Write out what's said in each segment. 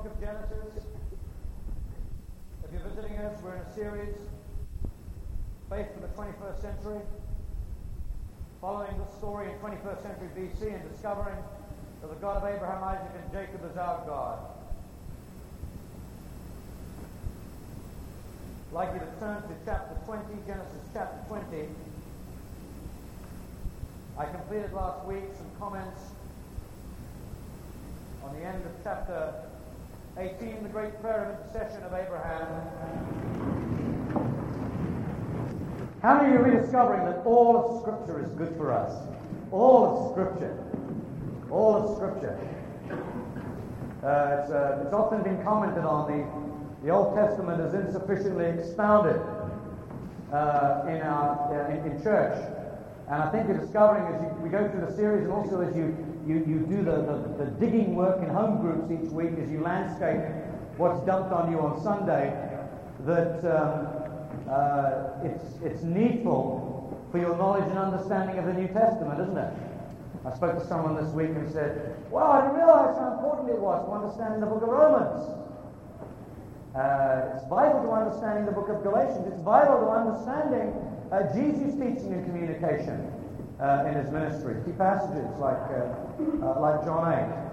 book of Genesis. If you're visiting us, we're in a series, Faith for the 21st Century, following the story in 21st century BC and discovering that the God of Abraham, Isaac, and Jacob is our God. I'd like you to turn to chapter 20, Genesis chapter 20. I completed last week some comments on the end of chapter 18, the great prayer of intercession of Abraham. How many of you are rediscovering that all of Scripture is good for us? All of Scripture. All of Scripture. It's often been commented on the Old Testament is insufficiently expounded in church. And I think you're discovering as we go through the series, and also as you do the digging work in home groups each week, as you landscape what's dumped on you on Sunday, that it's needful for your knowledge and understanding of the New Testament, isn't it? I spoke to someone this week and he said, well, I didn't realize how important it was to understanding the book of Romans. It's vital to understanding the book of Galatians. It's vital to understanding Jesus' teaching and communication in his ministry. Key passages like John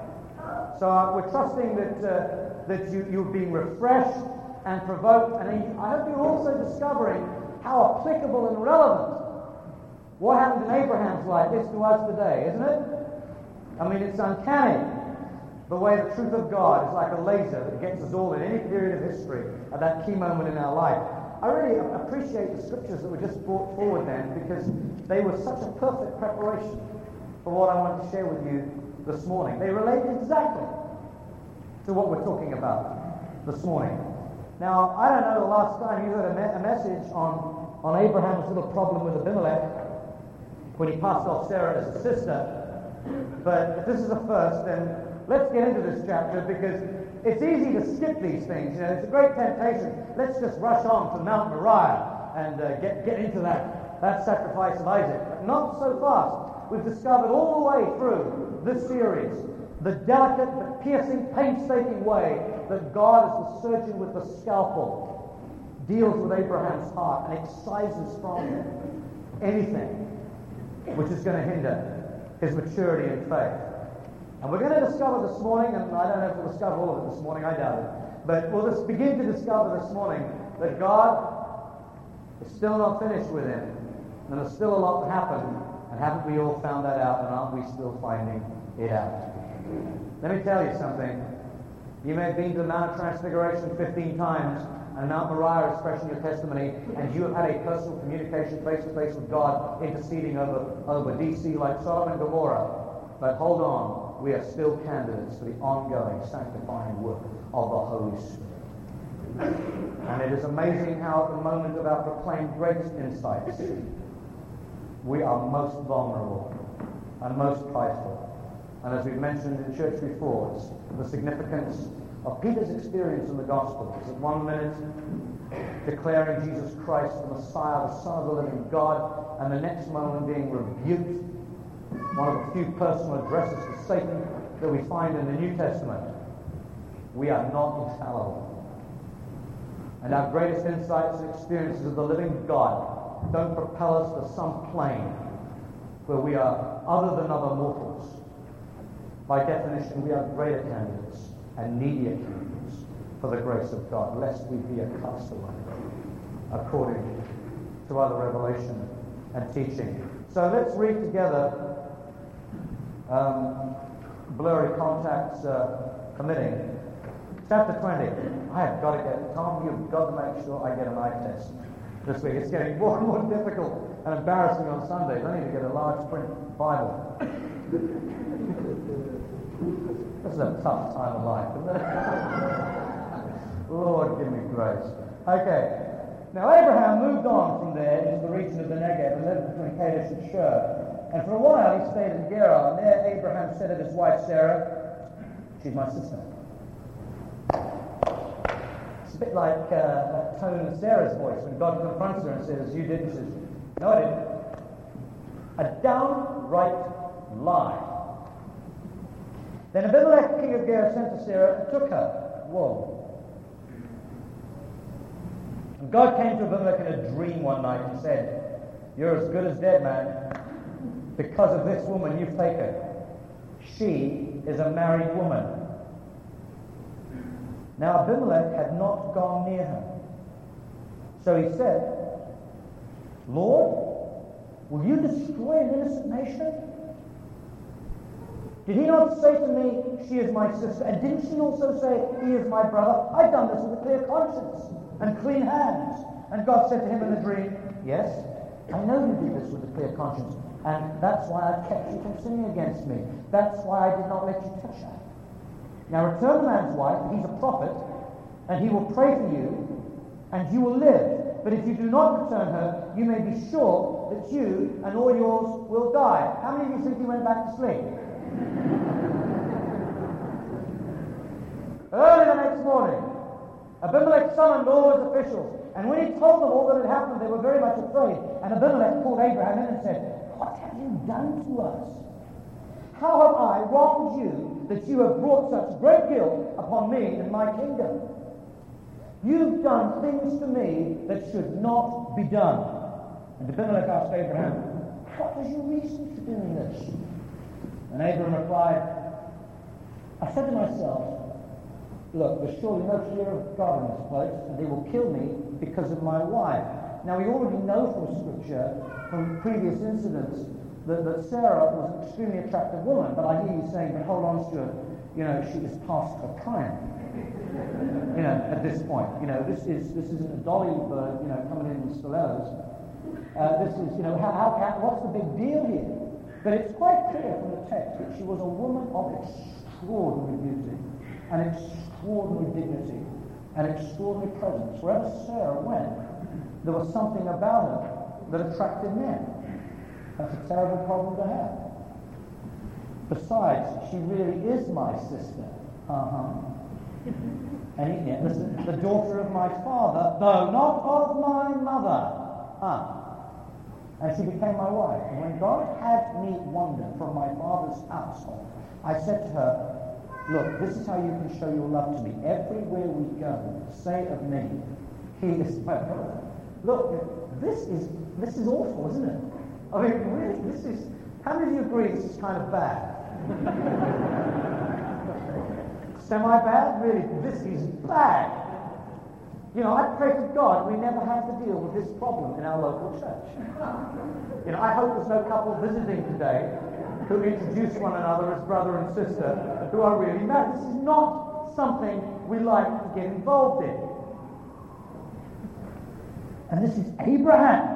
8. So we're trusting that you're being refreshed and provoked, and I hope you're also discovering how applicable and relevant what happened in Abraham's life is to us today, isn't it? I mean, it's uncanny the way the truth of God is like a laser that gets us all in any period of history at that key moment in our life. I really appreciate the scriptures that were just brought forward then, because they were such a perfect preparation for what I wanted to share with you this morning. They relate exactly to what we're talking about this morning. Now, I don't know the last time you heard a message on Abraham's little problem with Abimelech when he passed off Sarah as a sister, but if this is a first, then let's get into this chapter, because it's easy to skip these things. You know, it's a great temptation. Let's just rush on to Mount Moriah and get into that sacrifice of Isaac. But not so fast. We've discovered all the way through this series the delicate but piercing, painstaking way that God, as the surgeon with the scalpel, deals with Abraham's heart and excises from him anything which is going to hinder his maturity in faith. And we're going to discover this morning, and I don't know if we'll discover all of it this morning, I doubt it, but we'll just begin to discover this morning that God is still not finished with him, and there's still a lot to happen, and haven't we all found that out, and aren't we still finding it out? Let me tell you something. You may have been to the Mount of Transfiguration 15 times, and Mount Moriah is fresh in your testimony, and you have had a personal communication face-to-face with God, interceding over DC like Sodom and Gomorrah. But hold on, we are still candidates for the ongoing sanctifying work of the Holy Spirit. And it is amazing how at the moment of our proclaimed greatest insights, we are most vulnerable and most prideful. And as we've mentioned in church before, it's the significance of Peter's experience in the Gospels. At one minute, declaring Jesus Christ the Messiah, the Son of the living God, and the next moment being rebuked. One of the few personal addresses to Satan that we find in the New Testament. We are not infallible. And our greatest insights and experiences of the living God don't propel us to some plane where we are other than other mortals. By definition, we are greater candidates and needier candidates for the grace of God, lest we be a castaway, according to other revelation and teaching. So let's read together Blurry Contacts Committing. Chapter 20. I have got to get, Tom, you've got to make sure I get an eye test this week. It's getting more and more difficult and embarrassing on Sundays. I need to get a large print Bible. This is a tough time of life, isn't it? Lord, give me grace. Okay. Now Abraham moved on from there into the region of the Negev and lived between Kadesh and Shur. And for a while he stayed in Gerar, and there Abraham said of his wife Sarah, she's my sister. It's a bit like that tone of Sarah's voice when God confronts her and says, you did. She says, no, I didn't. A downright lie. Then Abimelech, king of Gerar, sent to Sarah and took her. whoa. And God came to Abimelech in a dream one night and said, "You're as good as dead, man, because of this woman you've taken. She is a married woman." Now Abimelech had not gone near her. So he said, "Lord, will you destroy an innocent nation? Did he not say to me, 'She is my sister'? And didn't she also say, 'He is my brother'? I've done this with a clear conscience and clean hands." And God said to him in the dream, "Yes, I know you did this with a clear conscience, and that's why I kept you from sinning against me. That's why I did not let you touch her. Now return the man's wife, he's a prophet, and he will pray for you, and you will live. But if you do not return her, you may be sure that you and all yours will die." How many of you think he went back to sleep? Early the next morning, Abimelech summoned all his officials, and when he told them all that had happened, they were very much afraid. And Abimelech called Abraham in and said, "What have you done to us? How have I wronged you that you have brought such great guilt upon me and my kingdom? You've done things to me that should not be done." And Abimelech asked Abraham, "What was your reason for doing this?" And Abraham replied, "I said to myself, look, there's surely no fear of God in this place, and they will kill me because of my wife." Now we already know from Scripture, from previous incidents, that Sarah was an extremely attractive woman. But I hear you saying, "But hold on, Stuart, she is past her prime." At this point, this isn't a dolly bird, coming in with stilettos. This is, what's the big deal here? But it's quite clear from the text that she was a woman of extraordinary beauty, and extraordinary dignity, and extraordinary presence. Wherever Sarah went, there was something about her that attracted men. That's a terrible problem to have. Besides, she really is my sister. And listen, the daughter of my father, though not of my mother. And she became my wife. And when God had me wander from my father's household, I said to her, "Look, this is how you can show your love to me. Everywhere we go, say of me, 'He is my brother.'" Look, this is awful, isn't it? I mean, really, how many of you agree this is kind of bad? Semi-bad? Really, this is bad. I pray to God we never have to deal with this problem in our local church. I hope there's no couple visiting today who introduce one another as brother and sister who are really married. This is not something we like to get involved in. And this is Abraham.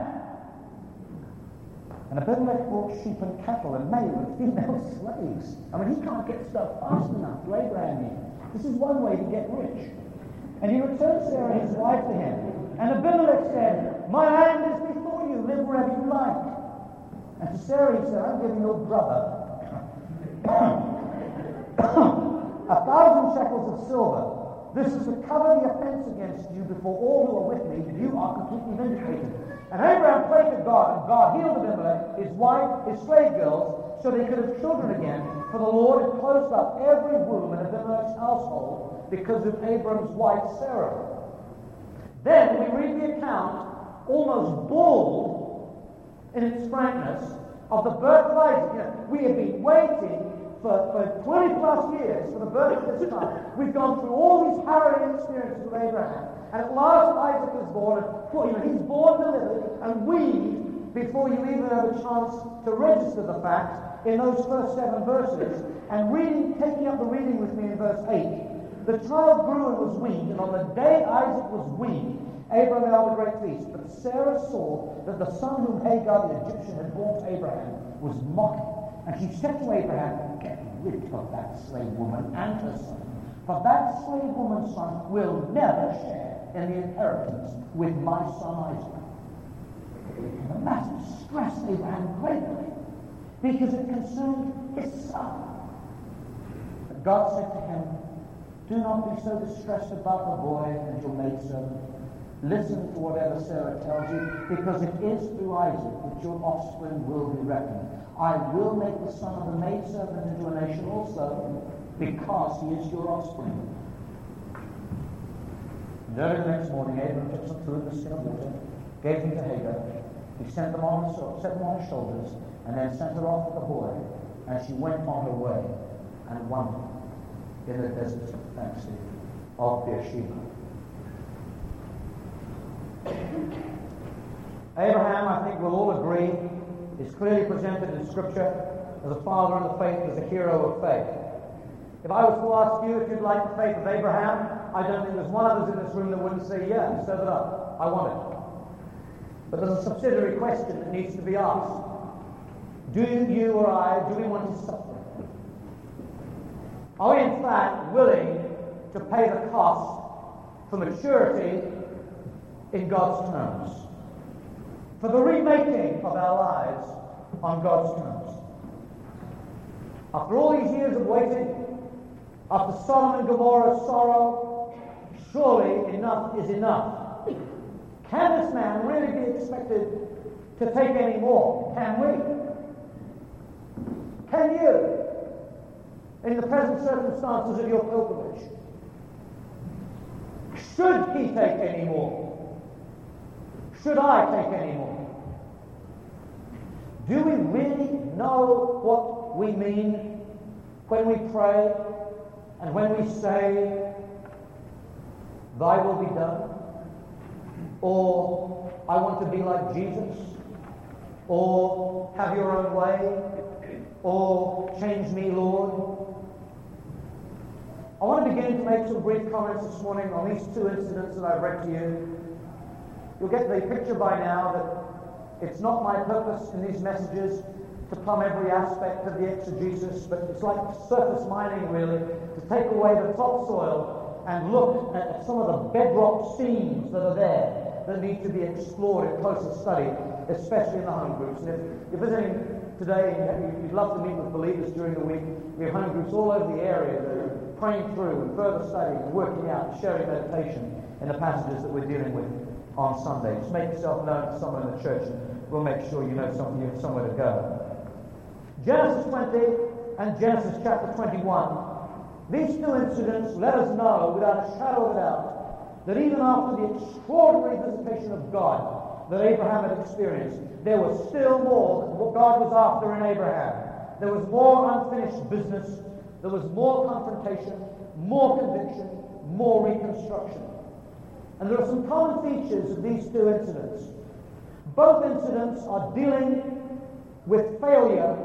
And Abimelech brought sheep and cattle and male and female slaves. I mean, he can't get stuff fast enough to Abraham here. This is one way to get rich. And he returned Sarah, his wife, to him. And Abimelech said, "My hand is before you, live wherever you like." And to Sarah he said, "I'm giving your brother 1,000 shekels of silver. This is to cover the offense against you before all who are with me. You are completely vindicated." And Abraham prayed to God, and God healed Abimelech, his wife, his slave girls, so they could have children again. For the Lord had closed up every womb in Abimelech's household because of Abram's wife Sarah. Then we read the account, almost bald in its frankness, of the birth of Isaac. We have been waiting for 20 plus years for the birth of this son. We've gone through all these harrowing experiences with Abraham, and at last Isaac is born. And he's born, delivered, and weaned before you even have a chance to register the fact in those first 7 verses. And taking up the reading with me in verse 8. The child grew and was weaned, and on the day Isaac was weaned, Abraham held a great feast. But Sarah saw that the son whom Hagar the Egyptian had born to Abraham was mocking. And she said to Abraham, "Get rid of that slave woman and her son, for that slave woman's son will never share in the inheritance with my son Isaac." And the matter stressed Abraham greatly, because it concerned his son. But God said to him, "Do not be so distressed about the boy and your maidservant. Listen to whatever Sarah tells you, because it is through Isaac that your offspring will be reckoned. I will make the son of the maidservant into a nation also, because he is your offspring." And early the next morning, Abraham took some food and a skin of water, gave them to Hagar. He set them on his shoulders, and then sent her off with the boy, and she went on her way and wandered in the desert of Beersheba. Abraham, I think we'll all agree, is clearly presented in Scripture as a father in the faith, as a hero of faith. If I was to ask you if you'd like the faith of Abraham, I don't think there's one of us in this room that wouldn't say, yeah, serve it up. I want it. But there's a subsidiary question that needs to be asked. Do you or I, do we want his suffering? Are we in fact willing to pay the cost for maturity in God's terms? For the remaking of our lives on God's terms? After all these years of waiting, after Sodom and Gomorrah's sorrow, surely enough is enough. Can this man really be expected to take any more? Can we? Can you, in the present circumstances of your pilgrimage, should he take any more? Should I take any more? Do we really know what we mean when we pray and when we say, "Thy will be done"? Or, "I want to be like Jesus"? Or, "Have your own way"? Or, "Change me, Lord"? I want to begin to make some brief comments this morning on these two incidents that I've read to you. You'll get the picture by now that it's not my purpose in these messages to plumb every aspect of the exegesis, but it's like surface mining, really, to take away the topsoil and look at some of the bedrock seams that are there that need to be explored in closer study, especially in the home groups. And if you're visiting today and you'd love to meet with believers during the week, we have home groups all over the area that are praying through and further studying and working out and sharing meditation in the passages that we're dealing with on Sunday. Just make yourself known to someone in the church and we'll make sure you know you have somewhere to go. Genesis 20 and Genesis chapter 21. These two incidents let us know without a shadow of a doubt that even after the extraordinary visitation of God that Abraham had experienced, there was still more that what God was after in Abraham. There was more unfinished business. There was more confrontation, more conviction, more reconstruction. And there are some common features of these two incidents. Both incidents are dealing with failure,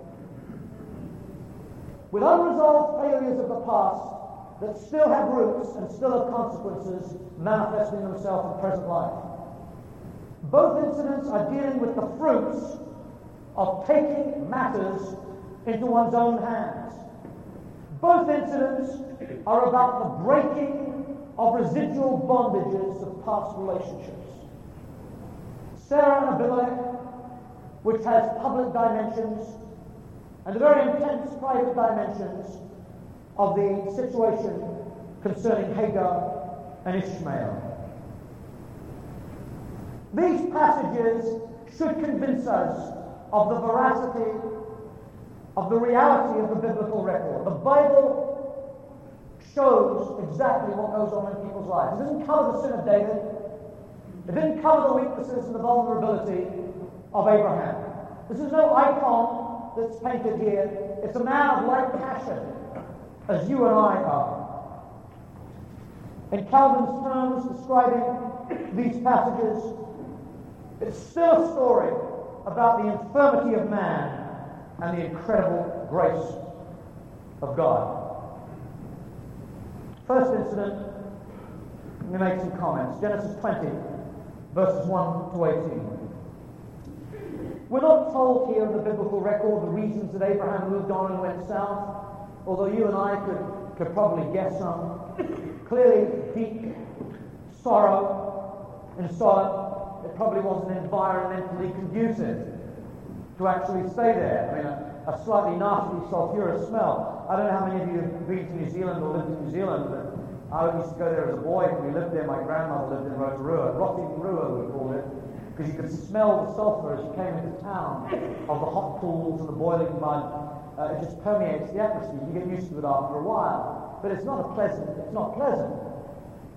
with unresolved failures of the past that still have roots and still have consequences manifesting themselves in present life. Both incidents are dealing with the fruits of taking matters into one's own hands. Both incidents are about the breaking of residual bondages of past relationships. Sarah and Abimelech, which has public dimensions and the very intense private dimensions of the situation concerning Hagar and Ishmael. These passages should convince us of the veracity, of the reality of the biblical record. The Bible shows exactly what goes on in people's lives. It doesn't cover the sin of David. It didn't cover the weaknesses and the vulnerability of Abraham. This is no icon that's painted here. It's a man of like passion as you and I are. In Calvin's terms, describing these passages, it's still a story about the infirmity of man and the incredible grace of God. First incident, let me make some comments. Genesis 20, verses 1 to 18. We're not told here in the biblical record the reasons that Abraham moved on and went south, although you and I could probably guess some. Clearly, deep sorrow in Sodom. It probably wasn't environmentally conducive to actually stay there. I mean, a slightly nasty, sulphurous smell. I don't know how many of you have been to New Zealand or lived in New Zealand, but I used to go there as a boy. When we lived there, my grandmother lived in Rotorua. Rotorua, we called it, because you could smell the sulphur as you came into town of the hot pools and the boiling mud. It just permeates the atmosphere. You get used to it after a while. But it's not pleasant.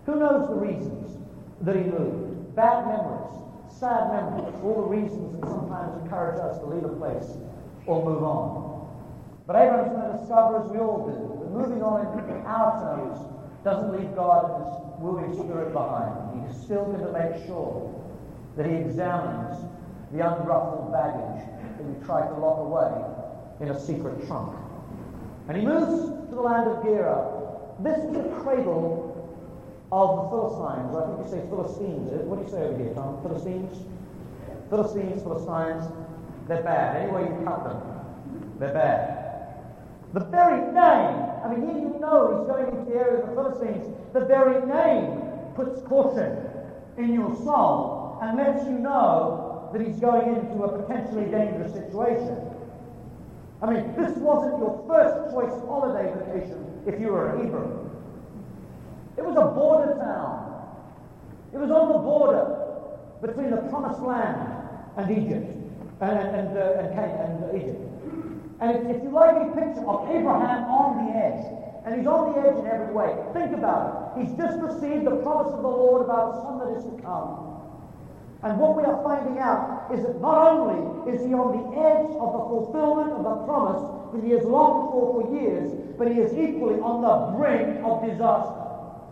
Who knows the reasons that he moved? Bad memories, sad memories, all the reasons that sometimes encourage us to leave a place or move on. But Abraham's going to discover, as we all do, that moving on in our terms doesn't leave God and his moving spirit behind. He's still going to make sure that he examines the unruffled baggage that we try to lock away in a secret trunk. And he moves to the land of Gerar. This is the cradle of the Philistines. I think you say Philistines. What do you say over here, Tom? Philistines? Philistines. They're bad. Any way you cut them, they're bad. The very name, I mean, here you know he's going into the area of the Philistines. The very name puts caution in your soul and lets you know that he's going into a potentially dangerous situation. I mean, this wasn't your first choice holiday vacation if you were a Hebrew. It was a border town. It was on the border between the Promised Land and Egypt, and Egypt. And if you like a picture of Abraham on the edge, and he's on the edge in every way. Think about it. He's just received the promise of the Lord about a son that is to come. And what we are finding out is that not only is he on the edge of the fulfillment of the promise that he has longed for years, but he is equally on the brink of disaster.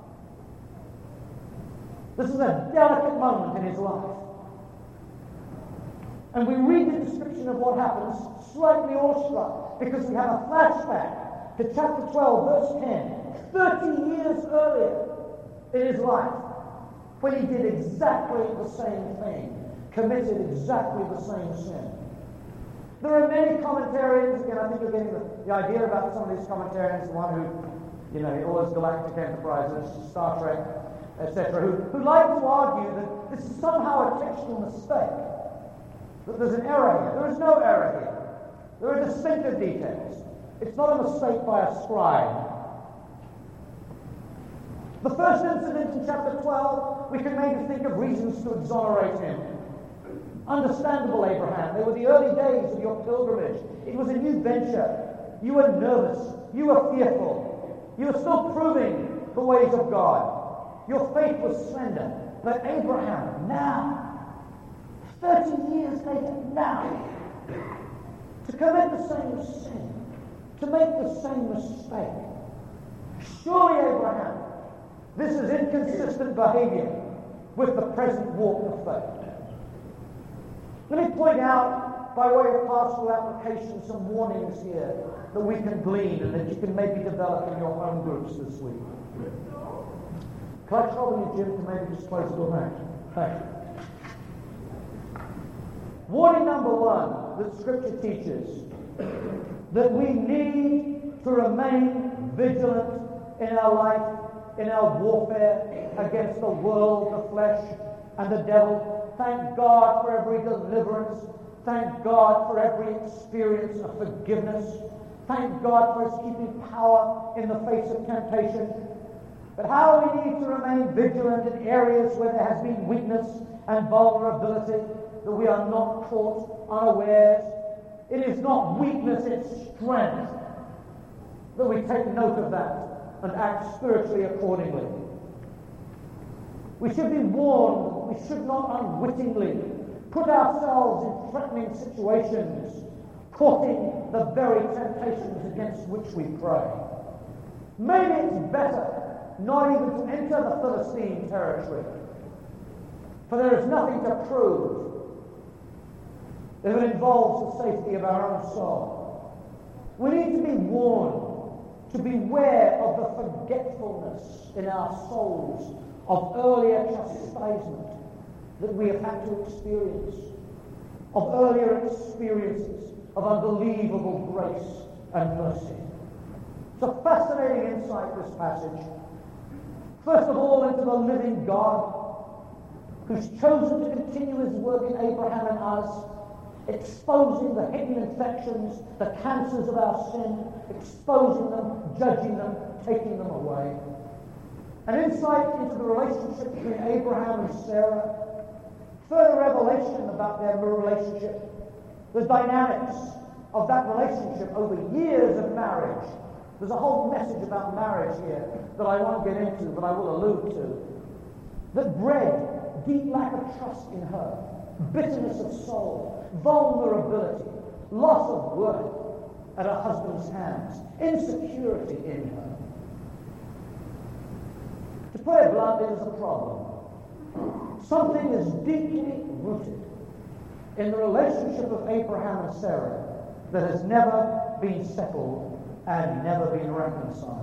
This is a delicate moment in his life. And we read the description of what happens slightly awestruck because we have a flashback to chapter 12, verse 10, 30 years earlier in his life, when he did exactly the same thing, committed exactly the same sin. There are many commentarians, again, I think you're getting the idea about some of these commentarians, the one who, all his galactic enterprises, Star Trek, etc., who like to argue that this is somehow a textual mistake, that there's an error here. There is no error here. There are distinctive details. It's not a mistake by a scribe. The first incident in chapter 12, we can maybe think of reasons to exonerate him. Understandable, Abraham. They were the early days of your pilgrimage. It was a new venture. You were nervous. You were fearful. You were still proving the ways of God. Your faith was slender. But Abraham, now, 30 years later, now, to commit the same sin, to make the same mistake. Surely, Abraham, this is inconsistent behavior with the present walk of faith. Let me point out, by way of pastoral application, some warnings here that we can glean and that you can maybe develop in your home groups this week. Can I trouble you, Jim, to maybe just close the door? Thank you. Warning number one that Scripture teaches, that we need to remain vigilant in our life, in our warfare against the world, the flesh, and the devil. Thank God for every deliverance. Thank God for every experience of forgiveness. Thank God for his keeping power in the face of temptation. But how we need to remain vigilant in areas where there has been weakness and vulnerability, that we are not caught unawares. It is not weakness, it's strength. That we take note of that and act spiritually accordingly. We should be warned. We should not unwittingly put ourselves in threatening situations, courting the very temptations against which we pray. Maybe it's better not even to enter the Philistine territory, for there is nothing to prove if it involves the safety of our own soul. We need to be warned to beware of the forgetfulness in our souls of earlier chastisement that we have had to experience, of earlier experiences of unbelievable grace and mercy. It's a fascinating insight, this passage. First of all, into the living God, who's chosen to continue his work in Abraham and us, exposing the hidden infections, the cancers of our sin, exposing them, judging them, taking them away. An insight into the relationship between Abraham and Sarah, further revelation about their relationship, the dynamics of that relationship over years of marriage, There's a whole message about marriage here that I won't get into, but I will allude to. That bred deep lack of trust in her, bitterness of soul, vulnerability, loss of worth at her husband's hands, insecurity in her. To put it bluntly, there's a problem. Something is deeply rooted in the relationship of Abraham and Sarah that has never been settled and never been reconciled.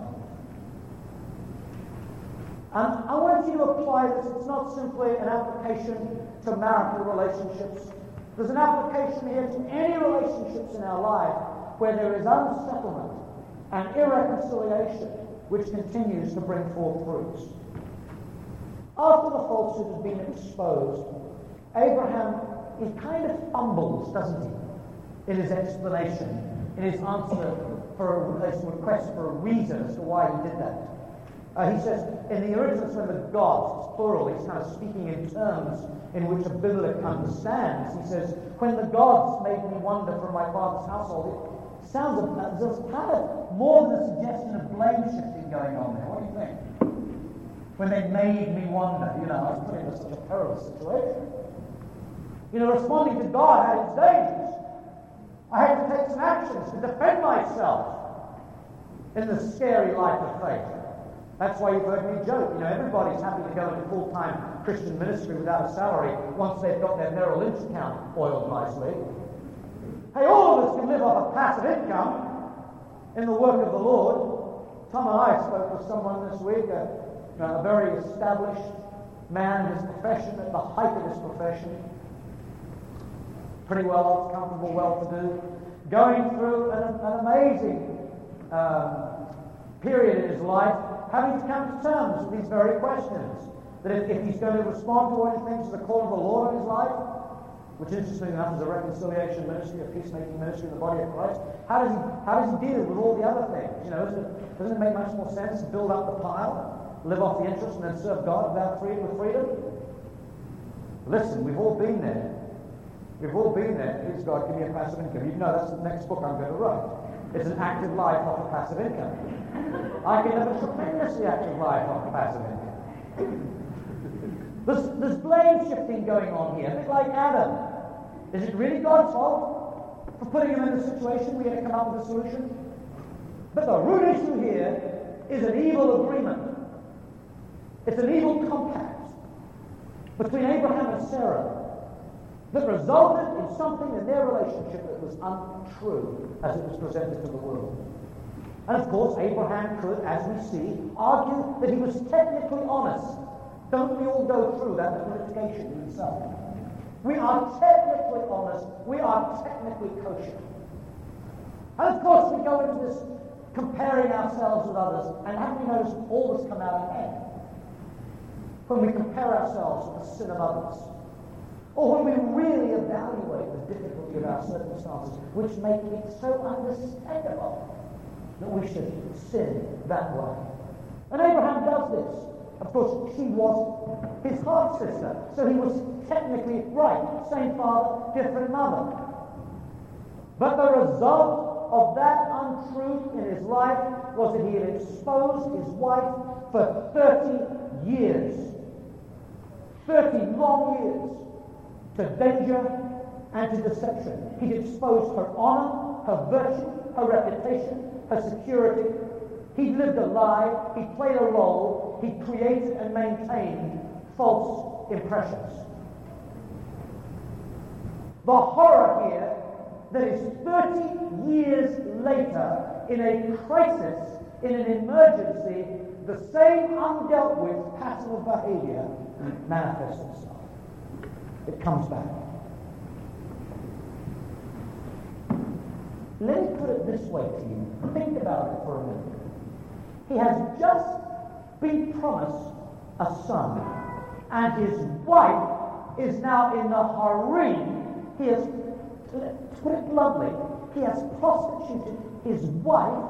And I want you to apply this. It's not simply an application to marital relationships. There's an application here to any relationships in our life where there is unsettlement and irreconciliation which continues to bring forth fruits. After the falsehood has been exposed, Abraham, he kind of fumbles, doesn't he, in his explanation, in his answer for his request for a reason as to why he did that. He says, in the original when the gods, it's plural, he's kind of speaking in terms in which a biblical understands. He says, when the gods made me wander from my father's household, it sounds there's kind of more than a suggestion of blame shifting going on there. What do you think? When they made me wander, I was put into such a perilous situation. Responding to God had its dangers. I had to take some actions to defend myself in the scary life of faith. That's why you've heard me joke. Everybody's happy to go into full-time Christian ministry without a salary once they've got their Merrill Lynch account oiled nicely. Hey, all of us can live off a passive income in the work of the Lord. Tom and I spoke with someone this week, a very established man in his profession, at the height of his profession, pretty well off, comfortable, well-to-do, going through an amazing period in his life, having to come to terms with these very questions. That if he's going to respond to anything to the call of the Lord in his life, which interestingly enough is a reconciliation ministry, a peacemaking ministry in the body of Christ, how does he deal with all the other things? Doesn't it make much more sense to build up the pile, live off the interest, and then serve God without freedom with freedom? Listen, we've all been there. We've all been there. Please God, give me a passive income. You know that's the next book I'm going to write. It's an active life off a passive income. I can live a tremendously active life off a passive income. There's blame shifting going on here, a bit like Adam. Is it really God's fault for putting him in the situation? We had to come up with a solution. But the root issue here is an evil agreement. It's an evil compact between Abraham and Sarah that resulted in something in their relationship that was untrue as it was presented to the world. And of course, Abraham could, as we see, argue that he was technically honest. Don't we all go through that litigation himself? We are technically honest. We are technically kosher. And of course, we go into this comparing ourselves with others, and have we noticed all this come out ahead? When we compare ourselves with the sin of others, or when we really evaluate the difficulty of our circumstances, which make it so understandable that we should sin that way. And Abraham does this. Of course, she was his half-sister, so he was technically right. Same father, different mother. But the result of that untruth in his life was that he had exposed his wife for 30 years. 30 long years to danger and to deception. He'd exposed her honor, her virtue, her reputation, her security. He lived a lie, he played a role, he created and maintained false impressions. The horror here that is 30 years later, in a crisis, in an emergency, the same undealt with pattern of behavior manifests itself. It comes back. Let me put it this way to you. Think about it for a minute. He has just been promised a son, and his wife is now in the harem. He has, to put it bluntly, he has prostituted his wife,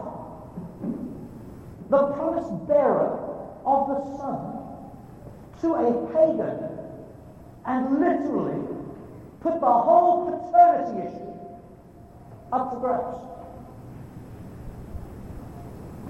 the promise bearer of the son, to a pagan, and literally put the whole paternity issue up for grabs.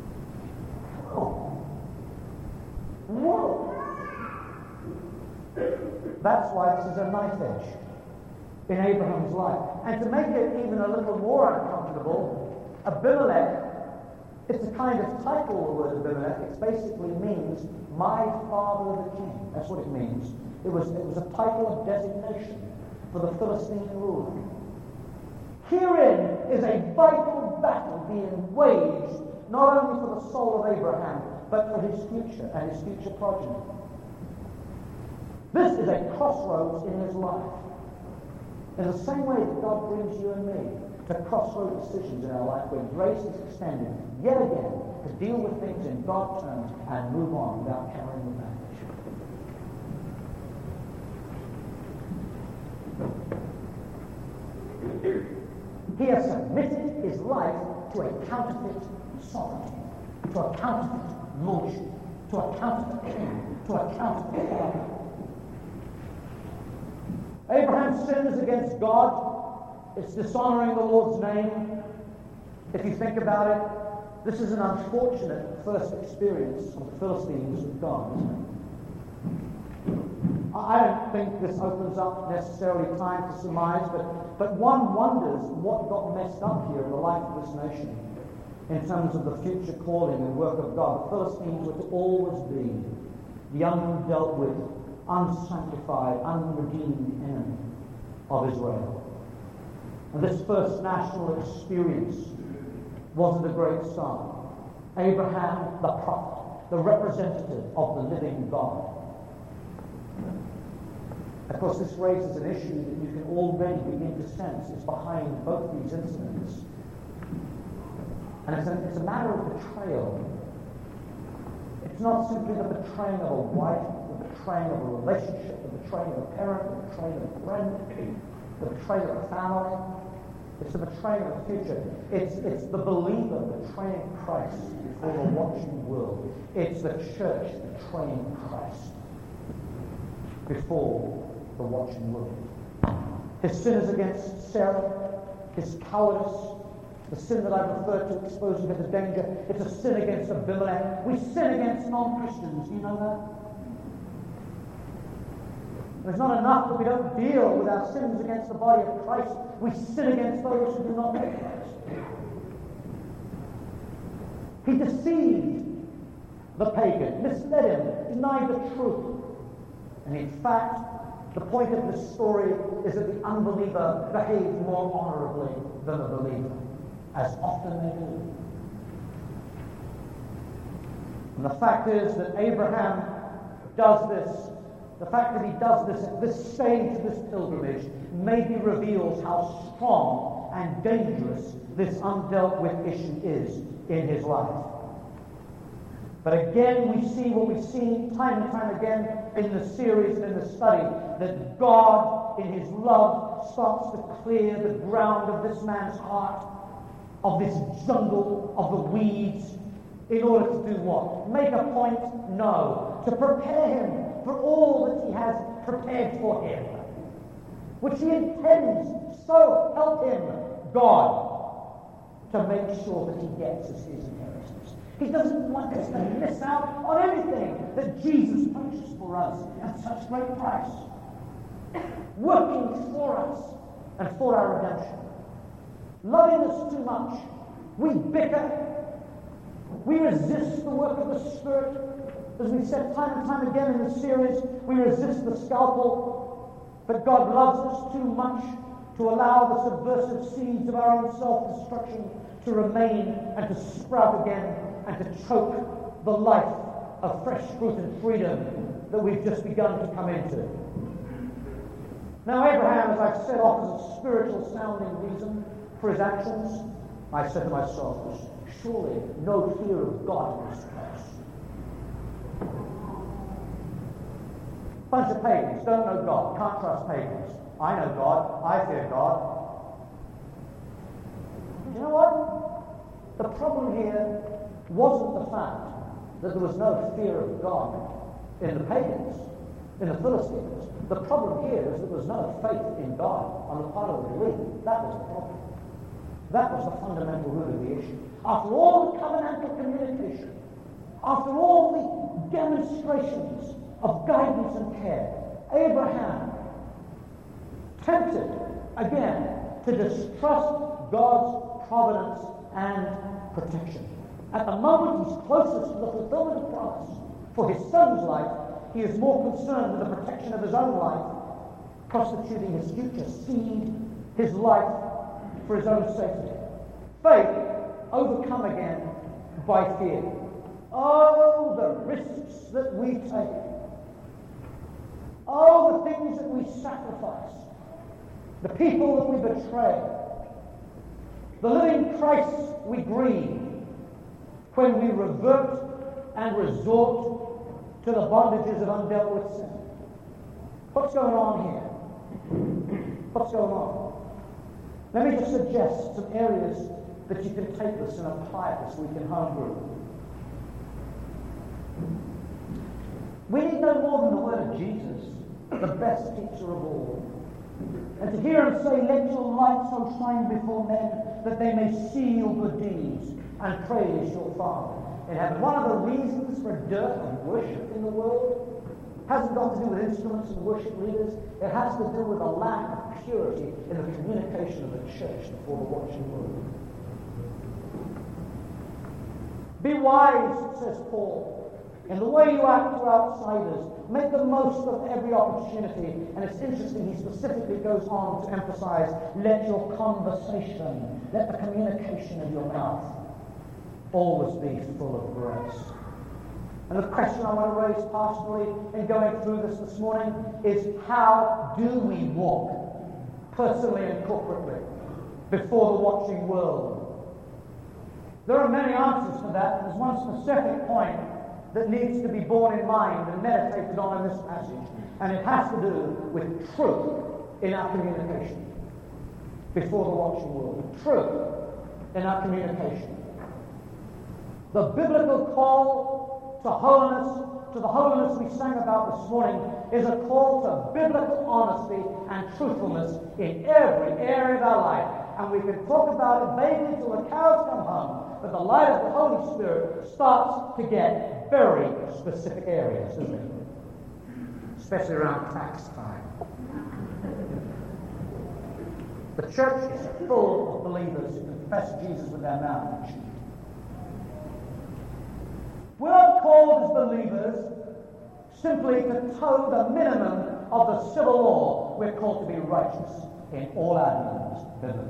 That's why this is a knife edge in Abraham's life. And to make it even a little more uncomfortable, Abimelech, it's a kind of title, the word Abimelech. It basically means, my father the king. That's what it means. It was a title of designation for the Philistine ruler. Herein is a vital battle being waged, not only for the soul of Abraham, but for his future and his future progeny. This is a crossroads in his life. In the same way that God brings you and me to crossroad decisions in our life where grace is extended yet again to deal with things in God's terms and move on without carrying the baggage. He has submitted his life to a counterfeit sovereignty, to a counterfeit lordship, to a counterfeit king, to a counterfeit father. Abraham sins against God. It's dishonoring the Lord's name. If you think about it, this is an unfortunate first experience of the Philistines with God, isn't it? I don't think this opens up necessarily time to surmise, but one wonders what got messed up here in the life of this nation in terms of the future calling and work of God. The Philistines were to always be the undealt with, unsanctified, unredeemed enemy of Israel. And this first national experience wasn't a great start. Abraham, the prophet, the representative of the living God. Of course, this raises an issue that you can already begin to sense is behind both these incidents. And it's a matter of betrayal. It's not simply the betraying of a wife, the betraying of a relationship, the betraying of a parent, the betraying of a friend, the betraying of a family. It's the betraying of the future. It's the believer betraying Christ before the watching world. It's the church betraying Christ before the watching world. His sin is against Sarah, his cowardice, the sin that I've referred to, exposing her to danger. It's a sin against Abimelech. We sin against non-Christians. Do you know that? It's not enough that we don't deal with our sins against the body of Christ. We sin against those who do not know Christ. He deceived the pagan, misled him, denied the truth. And in fact, the point of this story is that the unbeliever behaves more honorably than the believer, as often they do. And the fact is that Abraham does this. The fact that he does this at this stage of this pilgrimage maybe reveals how strong and dangerous this undealt with issue is in his life. But again, we see what we've seen time and time again in the series and in the study, that God, in his love, starts to clear the ground of this man's heart, of this jungle of the weeds, in order to do what? Make a point? No. To prepare him for all that he has prepared for him, which he intends, so help him, God, to make sure that he gets as his inheritance. He doesn't want us to miss out on anything that Jesus purchased for us at such great price, working for us and for our redemption. Loving us too much, we bicker, we resist the work of the Spirit. As we've said time and time again in this series, we resist the scalpel, but God loves us too much to allow the subversive seeds of our own self-destruction to remain and to sprout again and to choke the life of fresh fruit and freedom that we've just begun to come into. Now Abraham, as I've said, offers a spiritual sounding reason for his actions. I said to myself, surely no fear of God in this place. Bunch of pagans don't know God, can't trust pagans. I know God, I fear God. You know what? The problem here wasn't the fact that there was no fear of God in the pagans, in the Philistines. The problem here is that there was no faith in God on the part of the believer. That was the problem. That was the fundamental root of the issue. After all the covenantal communication, after all the demonstrations of guidance and care, Abraham, tempted again to distrust God's providence and protection. At the moment he's closest to the fulfillment of promise for his son's life, he is more concerned with the protection of his own life, prostituting his future seed, his life, for his own safety. Faith overcome again by fear. Oh, the risks that we take. Oh, the things that we sacrifice. The people that we betray. The living Christ we grieve when we revert and resort to the bondages of undealt with sin. What's going on here? What's going on? Let me just suggest some areas that you can take this and apply it this week in home group. We need no more than the word of Jesus, the best teacher of all. And to hear him say, let your light so shine before men that they may see your good deeds and praise your Father in heaven. One of the reasons for dearth of worship in the world hasn't got to do with instruments and worship leaders. It has to do with a lack of purity in the communication of the church before the watching world. Be wise, says Paul, in the way you act to outsiders. Make the most of every opportunity. And it's interesting, he specifically goes on to emphasize, let your conversation, let the communication of your mouth always be full of grace. And the question I want to raise pastorally in going through this morning is, how do we walk personally and corporately before the watching world? There are many answers to that. There's one specific point that needs to be borne in mind and meditated on in this passage, and it has to do with truth in our communication before the watching world. Truth in our communication. The biblical call to holiness, to the holiness we sang about this morning, is a call to biblical honesty and truthfulness in every area of our life. And we can talk about it vaguely till the cows come home, but the light of the Holy Spirit starts to get very specific areas, doesn't it? Especially around tax time. The church is full of believers who confess Jesus with their mouth. We're not called as believers simply to toe the minimum of the civil law. We're called to be righteous in all our dealings biblically.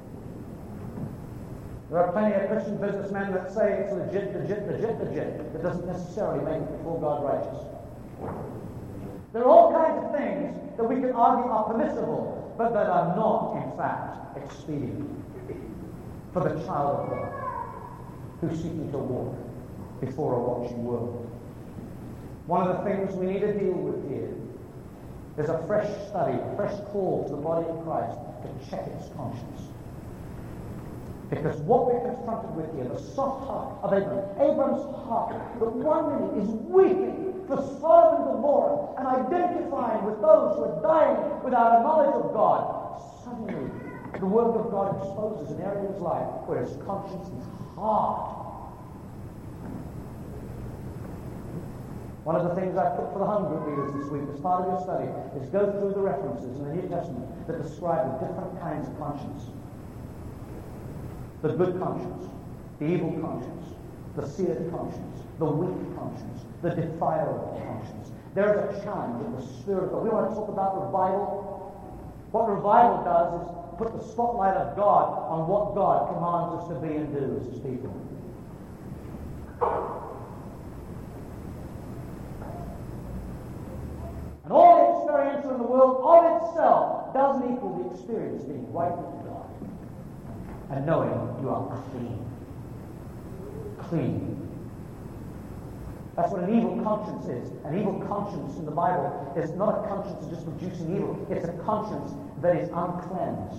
There are plenty of Christian businessmen that say it's legit. That doesn't necessarily make it before God righteous. There are all kinds of things that we can argue are permissible, but that are not, in fact, expedient for the child of God who's seeking to walk before a watching world. One of the things we need to deal with here is a fresh study, a fresh call to the body of Christ to check its conscience. Because what we're confronted with here, the soft heart of Abraham's heart, that 1 minute is weeping for Sodom and Gomorrah and identifying with those who are dying without a knowledge of God. Suddenly, the Word of God exposes an area of his life where his conscience is hard. One of the things I put for the home group leaders this week as part of your study is go through the references in the New Testament that describe the different kinds of conscience. The good conscience, the evil conscience, the seared conscience, the weak conscience, the defiled conscience. There is a challenge in the Spirit of God. We want to talk about revival. What revival does is put the spotlight of God on what God commands us to be and do as His people. And all the experiential in the world of itself doesn't equal the experience of being right with God and knowing you are clean. Clean. That's what an evil conscience is. An evil conscience in the Bible is not a conscience of just producing evil. It's a conscience that is uncleansed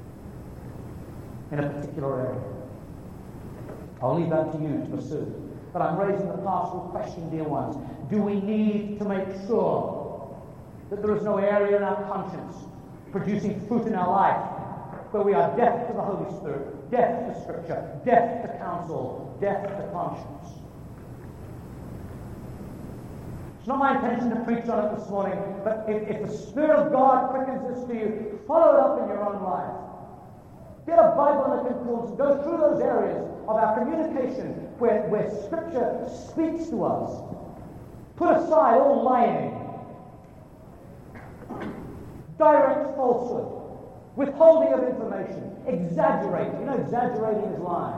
in a particular area. I'll leave that to you to pursue. But I'm raising the pastoral question, dear ones. Do we need to make sure that there is no area in our conscience producing fruit in our life where we are deaf to the Holy Spirit, deaf to Scripture, deaf to counsel, deaf to conscience? It's not my intention to preach on it this morning, but if the Spirit of God quickens this to you, follow it up in your own life. Get a Bible and a concordance and go through those areas of our communication where Scripture speaks to us. Put aside all lying, direct falsehood, withholding of information, exaggerating. You know, exaggerating is lying.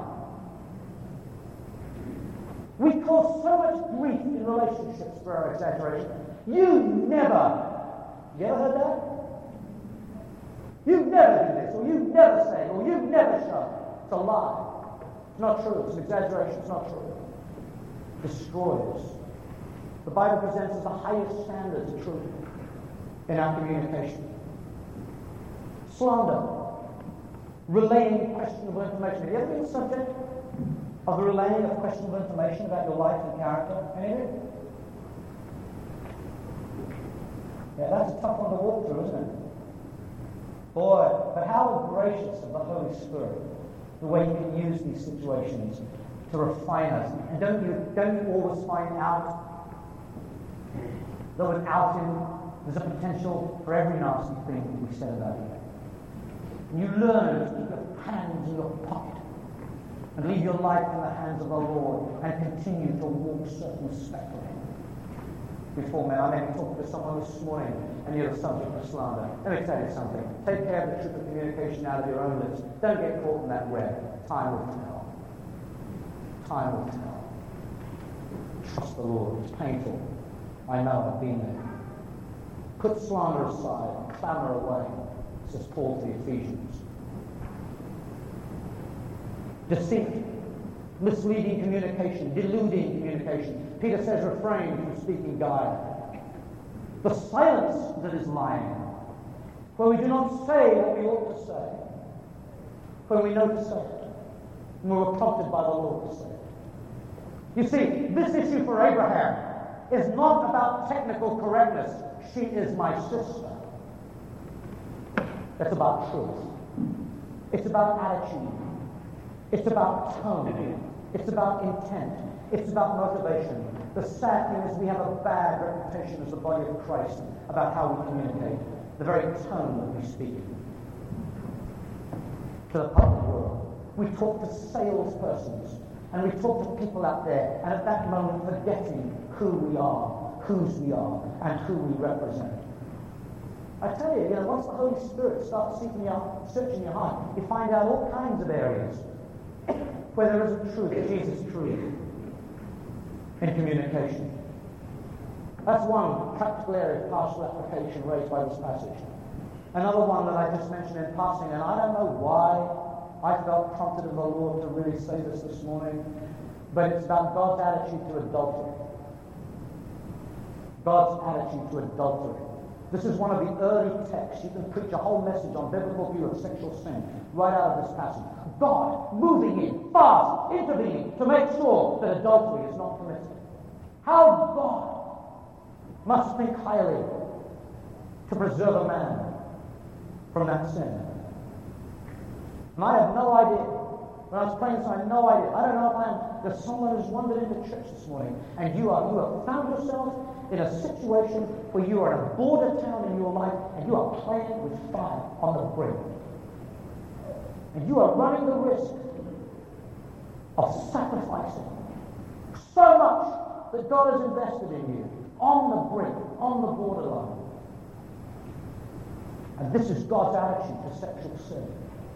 We cause so much grief in relationships for our exaggeration. You ever heard that? You never do this, or you never say, or you never show. It's a lie. It's not true. It's an exaggeration. It's not true. It destroys. The Bible presents as the highest standards of truth in our communication. Slander. Relaying questionable information. Have you ever been the subject of the relaying of questionable information about your life and character? Any of you? Yeah, that's a tough one to walk through, isn't it? Boy, but how gracious of the Holy Spirit, the way He can use these situations to refine us. And don't you always find out that without Him, there's a potential for every nasty thing that we said about you. And you learn to keep your hands in your pocket and leave your life in the hands of the Lord and continue to walk circumspectly before men. I may be talking to someone this morning and you're the subject of slander. Let me tell you something. Take care of the truth of communication out of your own lips. Don't get caught in that web. Time will tell. Time will tell. Trust the Lord. It's painful. I know. I've been there. Put slander aside. Clamor away, says Paul to the Ephesians. Deceit, misleading communication, deluding communication. Peter says refrain from speaking guile. The silence that is lying, where we do not say what we ought to say, when we know to say it, and we were prompted by the Lord to say it. You see, this issue for Abraham is not about technical correctness. She is my sister. It's about truth. It's about attitude. It's about tone. It's about intent. It's about motivation. The sad thing is we have a bad reputation as the body of Christ about how we communicate, the very tone that we speak to the public world. We talk to salespersons and we talk to people out there, and at that moment forgetting who we are, whose we are, and who we represent. I tell you, once the Holy Spirit starts searching your heart, you find out all kinds of areas where there is a truth, Jesus' truth, in communication. That's one practical area of partial application raised by this passage. Another one that I just mentioned in passing, and I don't know why I felt prompted in the Lord to really say this morning, but it's about God's attitude to adultery. God's attitude to adultery. This is one of the early texts. You can preach a whole message on biblical view of sexual sin right out of this passage. God moving in, fast, intervening to make sure that adultery is not permitted. How God must think highly to preserve a man from that sin. And I have no idea. When I was praying, so I had no idea. I don't know if there's someone who's wandered into church this morning and you have found yourself in a situation where you are in a border town in your life and you are playing with fire on the brink. And you are running the risk of sacrificing so much that God has invested in you on the brink, on the borderline. And this is God's attitude to sexual sin.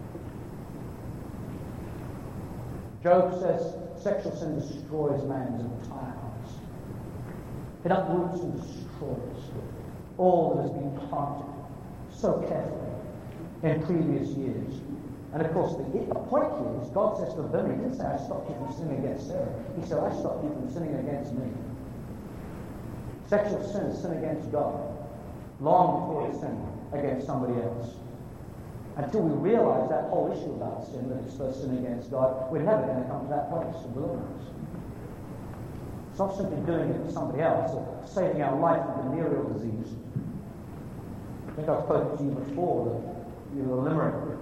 Job says sexual sin destroys man's entire house. It uproots and destroys all that has been planted so carefully in previous years. And of course, the point here is God says to them, He didn't say, I stopped you from sinning against Sarah. He said, I stopped you from sinning against me. Sexual sin is sin against God, long before it's sin against somebody else. Until we realize that whole issue about sin, that it's first sin against God, we're never going to come to that place of deliverance. It's not simply doing it to somebody else or saving our life from venereal disease. I think I've spoken to you before that the limerick.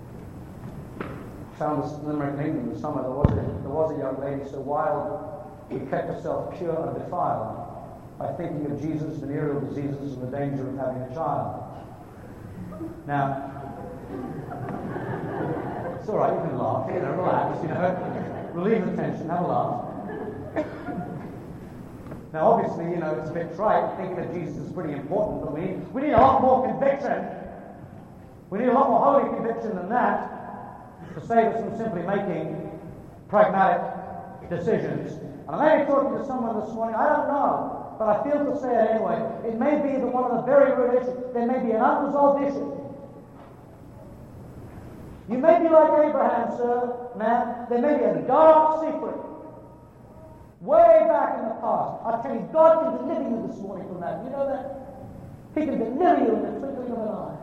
Found this limerick in England in the summer. There was a young lady so wild who kept herself pure and undefiled. by thinking of Jesus, venereal diseases, and the danger of having a child. Now, it's all right, you can laugh, relax, relieve the tension, have a laugh. Now, obviously, it's a bit trite. Thinking of Jesus is pretty important, but we need a lot more conviction. We need a lot more holy conviction than that to save us from simply making pragmatic decisions. And I may be talking to someone this morning, I don't know, but I feel to say it anyway. It may be that one of the very root issues, there may be an unresolved issue. You may be like Abraham, sir, man. There may be a dark secret way back in the past. I tell you, God can deliver you this morning from that. You know that? He can deliver you in the twinkling of an eye.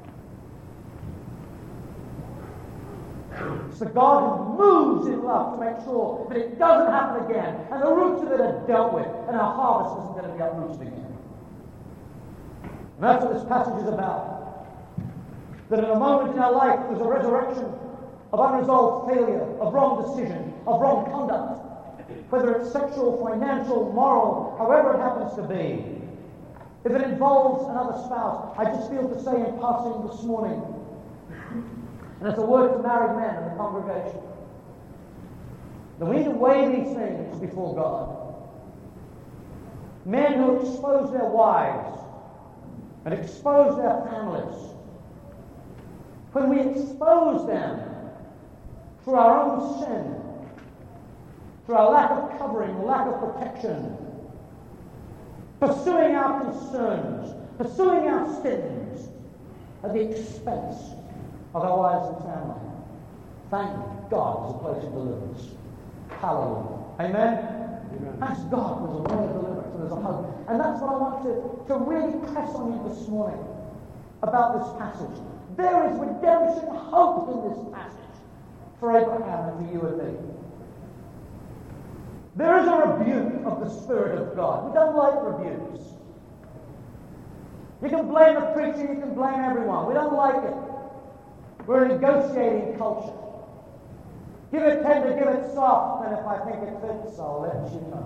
It's the God who moves in love to make sure that it doesn't happen again, and the roots of it are dealt with, and our harvest isn't going to be uprooted again. And that's what this passage is about. That in a moment in our life there's a resurrection of unresolved failure, of wrong decision, of wrong conduct, whether it's sexual, financial, moral, however it happens to be. If it involves another spouse, I just feel to say in passing this morning, and it's a word to married men in the congregation, that we need to weigh these things before God. Men who expose their wives and expose their families, when we expose them through our own sin, through our lack of covering, lack of protection, pursuing our concerns, pursuing our sins at the expense of our wives and family. Thank God there's a place of deliverance. Hallelujah. Amen? Thank God there's a way of deliverance and there's a hope. And that's what I want to really press on you this morning about this passage. There is redemption hope in this passage for Abraham and for you and me. There is a rebuke of the Spirit of God. We don't like rebukes. You can blame the preacher, you can blame everyone. We don't like it. We're a negotiating culture. Give it tender, give it soft, and if I think it fits, I'll let you know.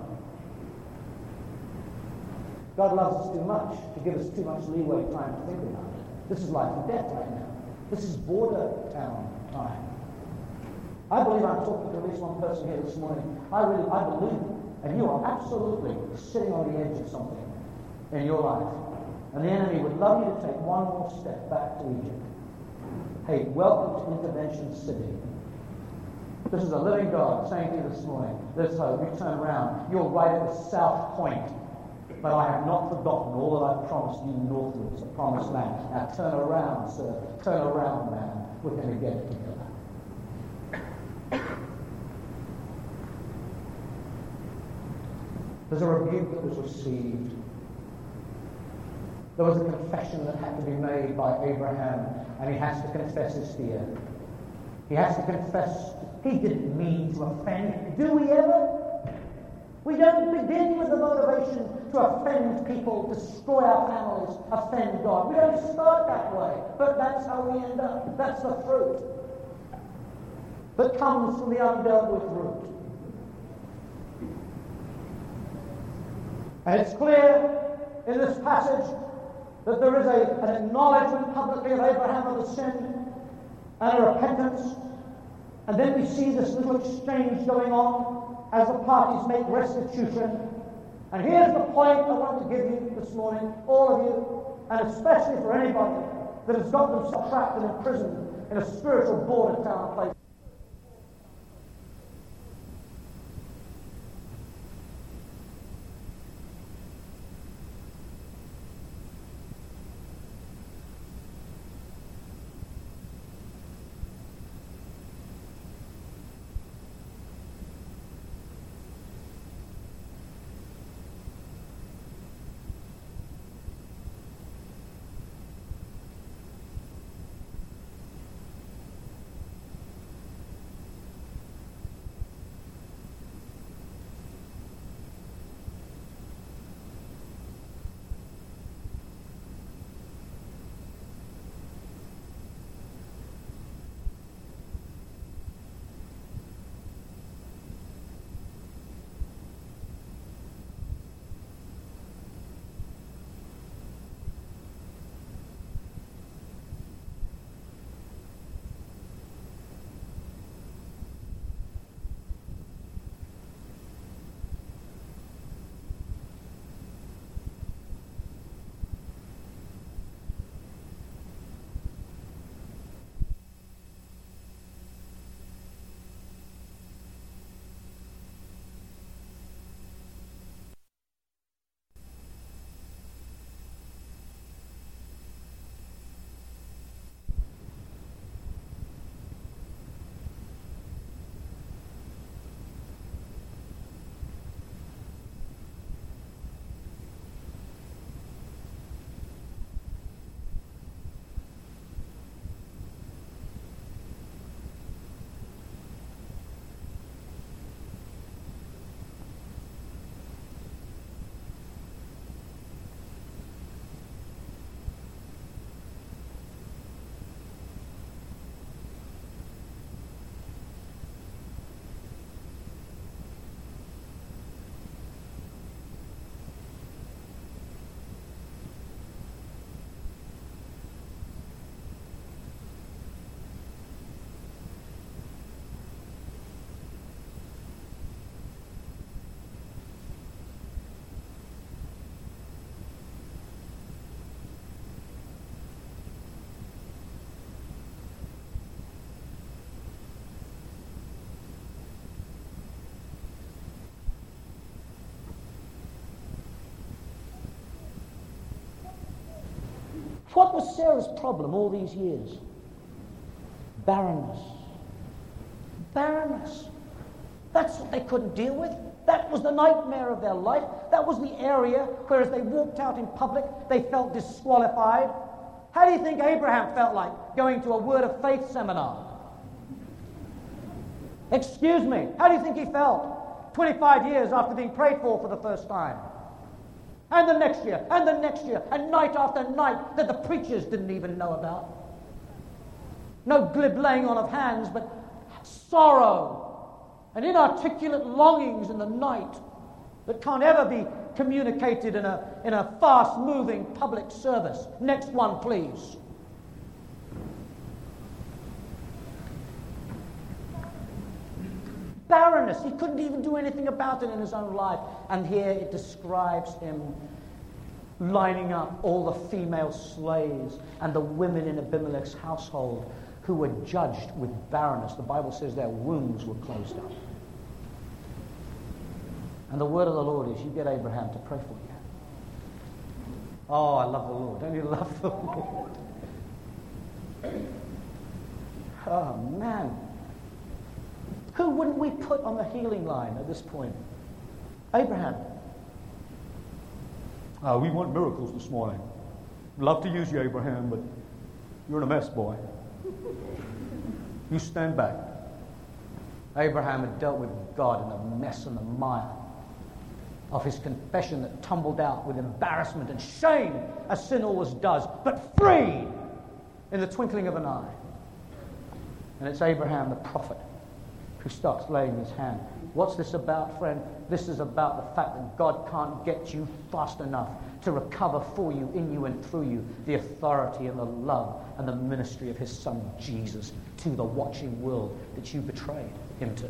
God loves us too much to give us too much leeway time to think about it. This is life and death right now. This is border town time. I believe I'm talking to at least one person here this morning. I believe, and you are absolutely sitting on the edge of something in your life. And the enemy would love you to take one more step back to Egypt. Hey, welcome to Intervention City. This is a living God saying to you this morning, there's hope. You turn around. You're right at the south point. But I have not forgotten all that I've promised you northwards, the promised land. Now turn around, sir. Turn around, man. We're going to get it together. There's a rebuke that was received. There was a confession that had to be made by Abraham, and he has to confess his fear. He has to confess he didn't mean to offend. Do we ever? We don't begin with the motivation to offend people, destroy our families, offend God. We don't start that way, but that's how we end up. That's the fruit that comes from the undealt with root. And it's clear in this passage that there is an acknowledgement publicly of Abraham of the sin and a repentance. And then we see this little exchange going on as the parties make restitution. And here's the point I want to give you this morning, all of you, and especially for anybody that has got themselves trapped and imprisoned in a spiritual border town place. What was Sarah's problem all these years? Barrenness. Barrenness. That's what they couldn't deal with. That was the nightmare of their life. That was the area where as they walked out in public, they felt disqualified. How do you think Abraham felt like going to a Word of Faith seminar? Excuse me, how do you think he felt 25 years after being prayed for the first time? And the next year, and the next year, and night after night that the preachers didn't even know about. No glib laying on of hands, but sorrow and inarticulate longings in the night that can't ever be communicated in a fast-moving public service. Next one, please. Barrenness. He couldn't even do anything about it in his own life. And here it describes him lining up all the female slaves and the women in Abimelech's household who were judged with barrenness. The Bible says their wombs were closed up. And the word of the Lord is, you get Abraham to pray for you. Oh, I love the Lord. Don't you love the Lord? Oh, man. Who wouldn't we put on the healing line at this point? Abraham. We want miracles this morning. Love to use you, Abraham, but you're in a mess, boy. You stand back. Abraham had dealt with God in the mess and the mire of his confession that tumbled out with embarrassment and shame, as sin always does, but freed in the twinkling of an eye. And it's Abraham, the prophet, who starts laying his hand. What's this about, friend? This is about the fact that God can't get you fast enough to recover for you, in you and through you, the authority and the love and the ministry of his Son Jesus to the watching world that you betrayed him to.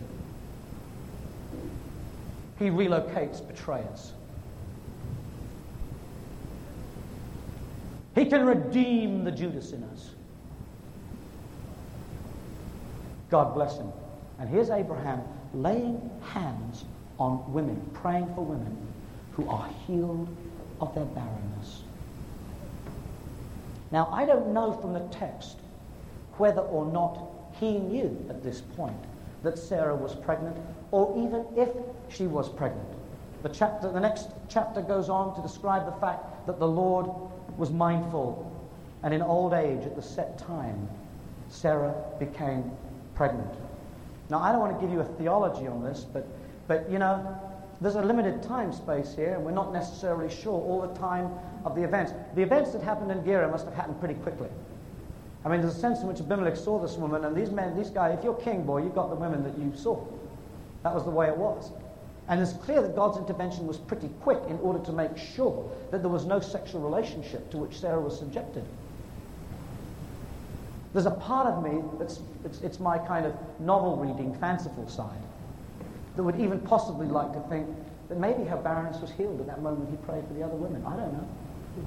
He relocates betrayers. He can redeem the Judas in us. God bless him. And here's Abraham laying hands on women, praying for women who are healed of their barrenness. Now, I don't know from the text whether or not he knew at this point that Sarah was pregnant, or even if she was pregnant. The next chapter goes on to describe the fact that the Lord was mindful, and in old age, at the set time, Sarah became pregnant. Now, I don't want to give you a theology on this, but you know, there's a limited time space here, and we're not necessarily sure all the time of the events. The events that happened in Gerar must have happened pretty quickly. I mean, there's a sense in which Abimelech saw this woman, and these guys, if you're king, boy, you've got the women that you saw. That was the way it was. And it's clear that God's intervention was pretty quick in order to make sure that there was no sexual relationship to which Sarah was subjected. There's a part of me it's my kind of novel reading, fanciful side, that would even possibly like to think that maybe her barrenness was healed at that moment he prayed for the other women. I don't know.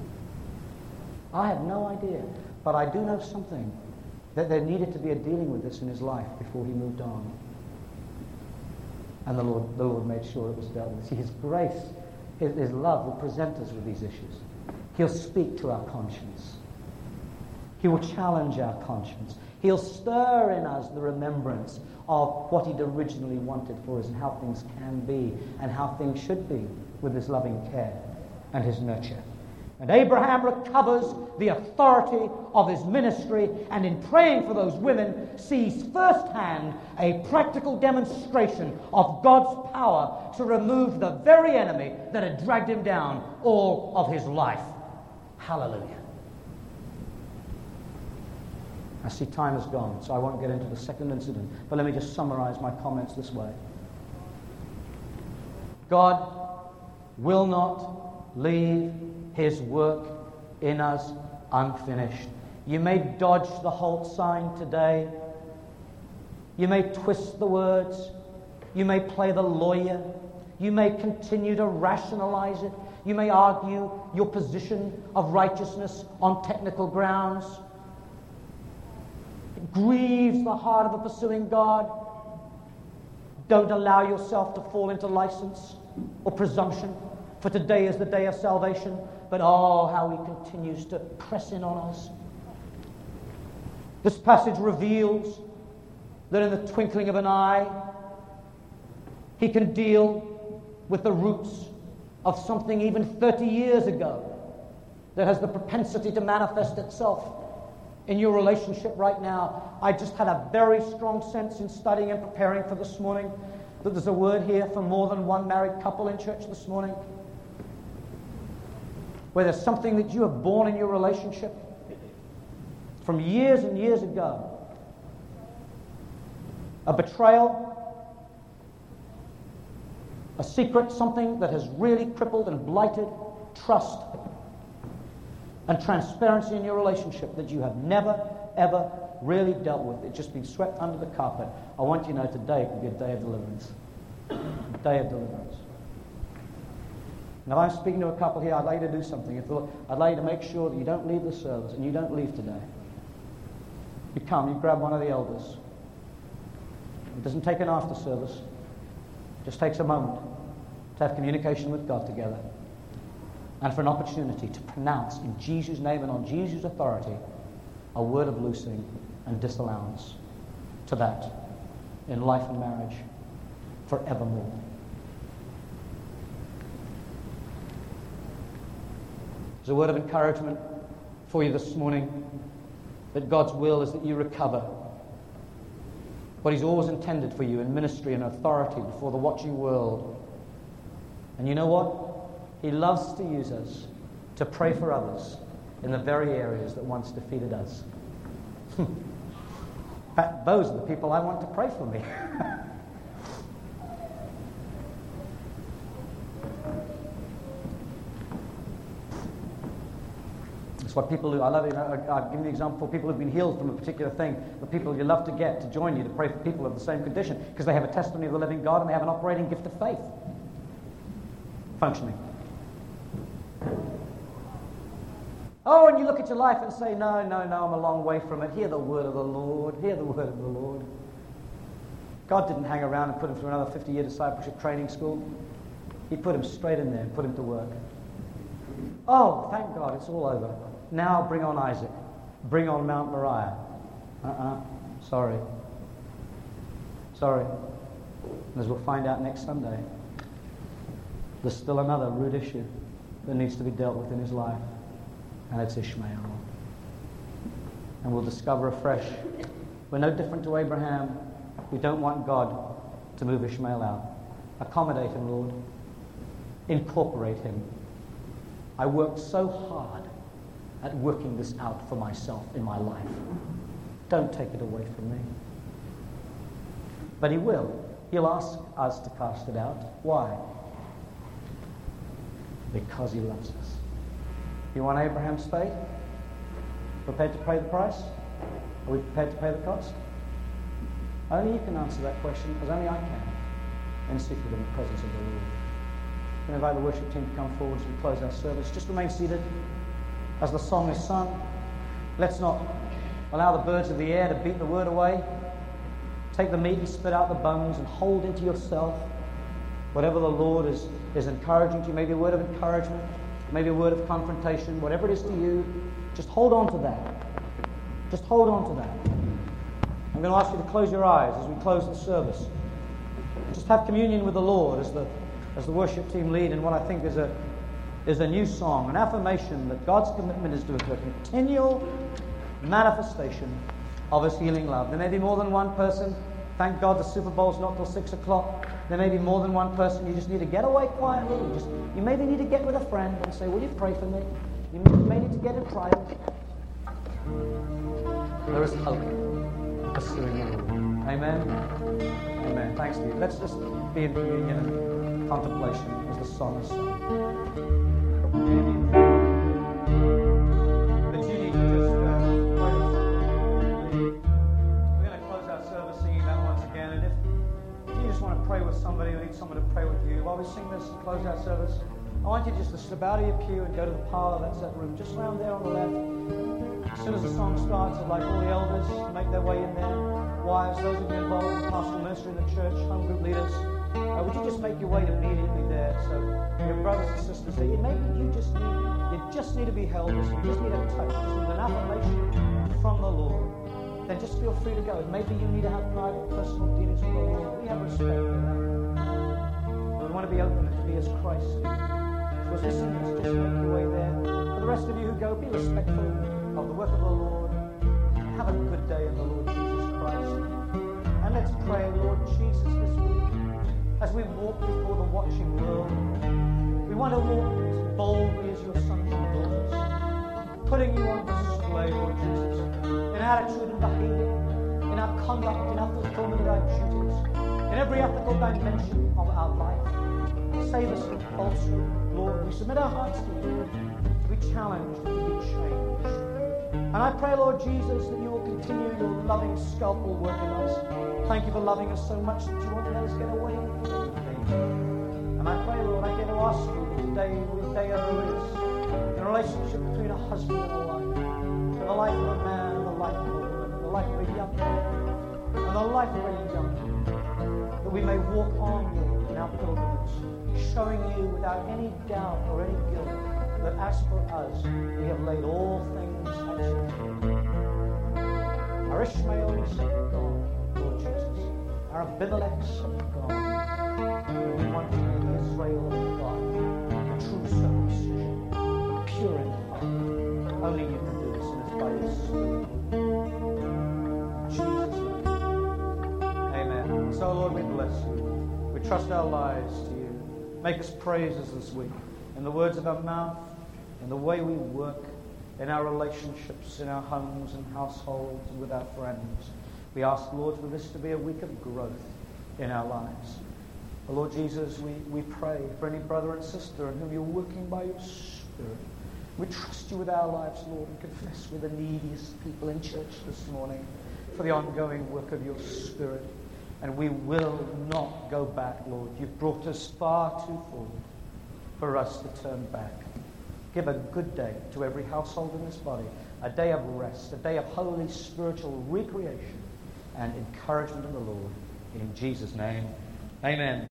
I have no idea. But I do know something, that there needed to be a dealing with this in his life before he moved on. And the Lord made sure it was dealt with. See, his grace, his love will present us with these issues. He'll speak to our conscience. He will challenge our conscience. He'll stir in us the remembrance of what he'd originally wanted for us and how things can be and how things should be with his loving care and his nurture. And Abraham recovers the authority of his ministry, and in praying for those women sees firsthand a practical demonstration of God's power to remove the very enemy that had dragged him down all of his life. Hallelujah. I see time has gone, so I won't get into the second incident, but let me just summarize my comments this way. God will not leave his work in us unfinished. You may dodge the halt sign today. You may twist the words. You may play the lawyer. You may continue to rationalize it. You may argue your position of righteousness on technical grounds. It grieves the heart of a pursuing God. Don't allow yourself to fall into license or presumption. For today is the day of salvation, but oh, how he continues to press in on us. This passage reveals that in the twinkling of an eye, he can deal with the roots of something even 30 years ago that has the propensity to manifest itself in your relationship right now. I just had a very strong sense in studying and preparing for this morning that there's a word here for more than one married couple in church this morning, where there's something that you have borne in your relationship from years and years ago. A betrayal, a secret, something that has really crippled and blighted trust and transparency in your relationship that you have never, ever really dealt with. It's just been swept under the carpet. I want you to know today could be a day of deliverance. A day of deliverance. Now, if I'm speaking to a couple here, I'd like you to do something. I'd like you to make sure that you don't leave the service and you don't leave today. You come, you grab one of the elders. It doesn't take an after service. It just takes a moment to have communication with God together and for an opportunity to pronounce in Jesus' name and on Jesus' authority a word of loosing and disallowance to that in life and marriage forevermore. There's a word of encouragement for you this morning that God's will is that you recover what He's always intended for you in ministry and authority before the watching world. And you know what? He loves to use us to pray for others in the very areas that once defeated us. In fact, those are the people I want to pray for me. It's what people do. I love it. I've given the example for people who've been healed from a particular thing, the people you love to get to join you to pray for people of the same condition because they have a testimony of the living God and they have an operating gift of faith functioning. Oh, and you look at your life and say, no, I'm a long way from it. Hear the word of the Lord. Hear the word of the Lord. God didn't hang around and put him through another 50-year discipleship training school. He put him straight in there and put him to work. Oh, thank God, it's all over. Now bring on Isaac. Bring on Mount Moriah. Sorry. And as we'll find out next Sunday, there's still another root issue that needs to be dealt with in his life, and it's Ishmael. And we'll discover afresh, we're no different to Abraham. We don't want God to move Ishmael out. Accommodate him, Lord. Incorporate him. I worked so hard at working this out for myself in my life. Don't take it away from me. But he will. He'll ask us to cast it out. Why? Because he loves us. You want Abraham's faith? Prepared to pay the price? Are we prepared to pay the cost? Only you can answer that question, as only I can, in secret in the presence of the Lord. I'm going to invite the worship team to come forward as we close our service. Just remain seated as the song is sung. Let's not allow the birds of the air to beat the word away. Take the meat and spit out the bones and hold into yourself whatever the Lord is encouraging to you. Maybe a word of encouragement, maybe a word of confrontation, whatever it is to you. Just hold on to that. Just hold on to that. I'm going to ask you to close your eyes as we close the service. Just have communion with the Lord as the worship team lead in what I think is a new song, an affirmation that God's commitment is to a continual manifestation of His healing love. There may be more than one person. Thank God the Super Bowl's not till 6 o'clock. There may be more than one person. You just need to get away quietly. You maybe need to get with a friend and say, will you pray for me? You may need to get in private. There is hope pursuing the Lord. Amen? Amen. Thanks to you. Let's just be in communion and contemplation as the song is sung. Pray with somebody who needs someone to pray with you. While we sing this and close our service, I want you just to slip out of your pew and go to the parlor. That's that room just around there on the left. As soon as the song starts, I'd like all the elders to make their way in there. Wives, those of you involved in the pastoral ministry in the church, home group leaders, would you just make your way immediately there? So your brothers and sisters just need to be held, if you just need a touch, just need an affirmation from the Lord, then just feel free to go. Maybe you need to have private, personal dealings with the Lord. We have respect for that. We want to be open and to be as Christ is. So as listeners, just make your way there. For the rest of you who go, be respectful of the work of the Lord. Have a good day in the Lord Jesus Christ. And let's pray, Lord Jesus, this week, as we walk before the watching world. We want to walk as boldly as your sons and daughters, putting you on display, Lord Jesus, in attitude and behavior, in our conduct, in our fulfillment of our duties, in every ethical dimension of our life. Save us from falsehood, Lord. We submit our hearts to you to be challenged and to be changed. And I pray, Lord Jesus, that you will continue your loving scalpel work in us. Thank you for loving us so much that you won't let us get away with anything. And I pray, Lord, I get to ask you today, with day ever is, in a relationship between a husband and a wife, in the life of a man and the life of a woman, in the life of a young man and the life of a young man, that we may walk on, Lord, in our pilgrimage, showing you without any doubt or any guilt that as for us, we have laid all things at your feet. Our Ishmaels are gone, Lord Jesus. Our Abimelechs are gone. And we want to be the Israel of God, the true circumcision, the pure in heart. Only you can do this, and it's by your Spirit. In Jesus' name. Amen. So, Lord, we bless you. We trust our lives to you. Make us praises this week in the words of our mouth, in the way we work, in our relationships, in our homes and households, and with our friends. We ask, Lord, for this to be a week of growth in our lives. Lord Jesus, we pray for any brother and sister in whom you're working by your Spirit. We trust you with our lives, Lord, and confess we're the neediest people in church this morning for the ongoing work of your Spirit. And we will not go back, Lord. You've brought us far too forward for us to turn back. Give a good day to every household in this body, a day of rest, a day of holy spiritual recreation and encouragement in the Lord. In Jesus' name, amen.